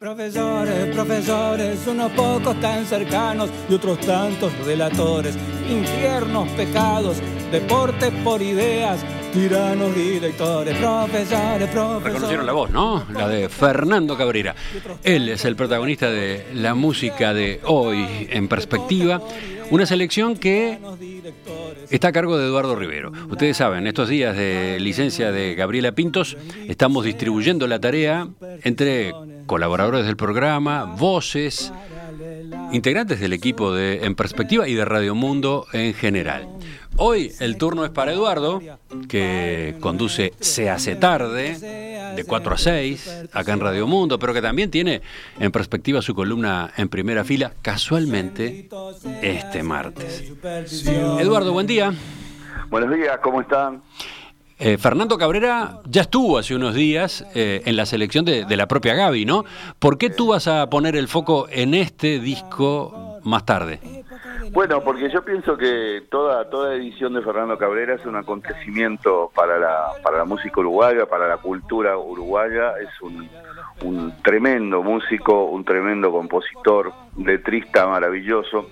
Profesores, profesores, unos pocos tan cercanos y otros tantos relatores, infiernos, pecados, deportes por ideas, tiranos, directores, profesores, profesores. Reconocieron la voz, ¿no? La de Fernando Cabrera. Él es el protagonista de la música de hoy en Perspectiva. Una selección que está a cargo de Eduardo Rivero. Ustedes saben, estos días de licencia de Gabriela Pintos, estamos distribuyendo la tarea entre colaboradores del programa, voces, integrantes del equipo de En Perspectiva y de Radio Mundo en general. Hoy el turno es para Eduardo, que conduce Se hace tarde, de 4 a 6, acá en Radio Mundo, pero que también tiene En Perspectiva su columna en primera fila, casualmente, este martes. Eduardo, buen día. Buenos días, ¿cómo están? Fernando Cabrera ya estuvo hace unos días en la selección de la propia Gaby, ¿no? ¿Por qué tú vas a poner el foco en este disco más tarde? Bueno, porque yo pienso que toda edición de Fernando Cabrera es un acontecimiento para la música uruguaya, para la cultura uruguaya. Es un tremendo músico, un tremendo compositor, letrista maravilloso.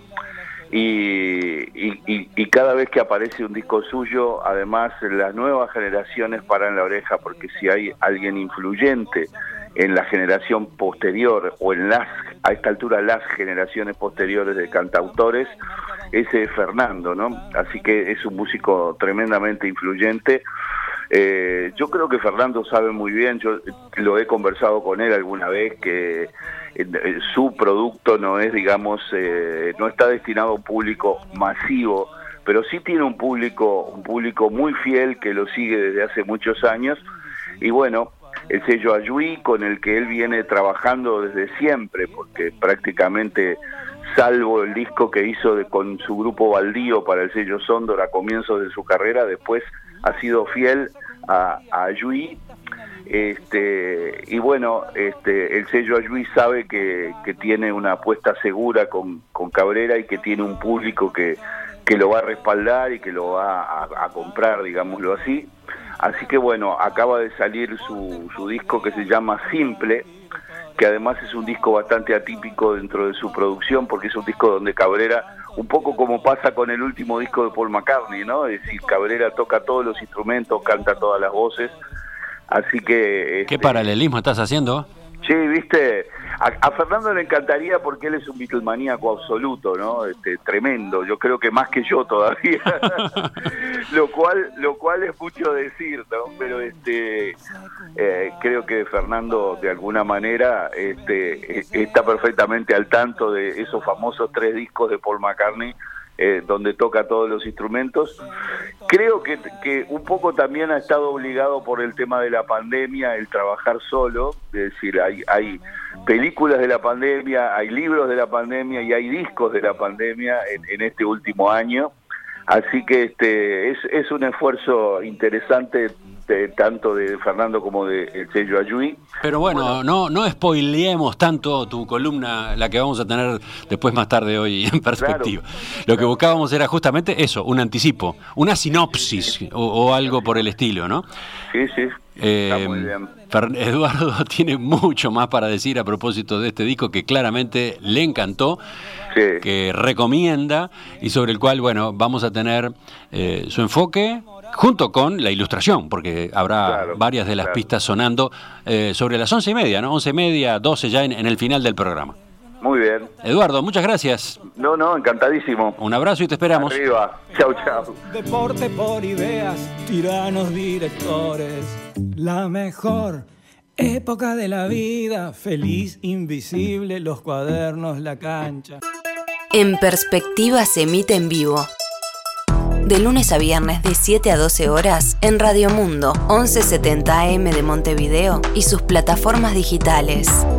Y cada vez que aparece un disco suyo, además las nuevas generaciones paran la oreja, porque si hay alguien influyente en la generación posterior o a esta altura las generaciones posteriores de cantautores, ese es Fernando, ¿no? Así que es un músico tremendamente influyente. Yo creo que Fernando sabe muy bien, yo lo he conversado con él alguna vez, que su producto no es, digamos, no está destinado a un público masivo, pero sí tiene un público muy fiel que lo sigue desde hace muchos años. Y bueno, el sello Ayuí, con el que él viene trabajando desde siempre, porque prácticamente, salvo el disco que hizo con su grupo Baldío para el sello Sondor a comienzos de su carrera, después ha sido fiel a Ayuí. Y bueno, el sello Ayuí sabe que tiene una apuesta segura con Cabrera y que tiene un público que lo va a respaldar y que lo va a comprar, digámoslo así. Así que bueno, acaba de salir su disco que se llama Simple, que además es un disco bastante atípico dentro de su producción, porque es un disco donde Cabrera, un poco como pasa con el último disco de Paul McCartney, ¿no? Es decir, Cabrera toca todos los instrumentos, canta todas las voces, así que... ¿Qué paralelismo estás haciendo? Sí, viste, a Fernando le encantaría porque él es un Beatlemaníaco absoluto, ¿no? Tremendo, yo creo que más que yo todavía, lo cual es mucho decir, ¿no? Pero creo que Fernando de alguna manera está perfectamente al tanto de esos famosos 3 discos de Paul McCartney, donde toca todos los instrumentos. Creo que un poco también ha estado obligado por el tema de la pandemia el trabajar solo, es decir, hay películas de la pandemia, hay libros de la pandemia y hay discos de la pandemia en este último año, así que es un esfuerzo interesante tanto de Fernando como del sello Ayuí. Pero bueno, no spoileemos tanto tu columna, la que vamos a tener después más tarde hoy en Perspectiva. Claro. Lo que buscábamos era justamente eso, un anticipo, una sinopsis o algo por el estilo, ¿no? Sí, está muy bien. Eduardo tiene mucho más para decir a propósito de este disco que claramente le encantó, sí, que recomienda y sobre el cual, bueno, vamos a tener su enfoque junto con la ilustración, porque habrá varias de las pistas sonando sobre las 11:30, ¿no? 11:30, 12 ya en el final del programa. Muy bien. Eduardo, muchas gracias. No, encantadísimo. Un abrazo y te esperamos. Arriba. Chau. Deporte por ideas, tiranos directores. La mejor época de la vida, feliz, invisible, los cuadernos, la cancha. En Perspectiva se emite en vivo. De lunes a viernes de 7 a 12 horas en Radio Mundo, 1170 AM de Montevideo y sus plataformas digitales.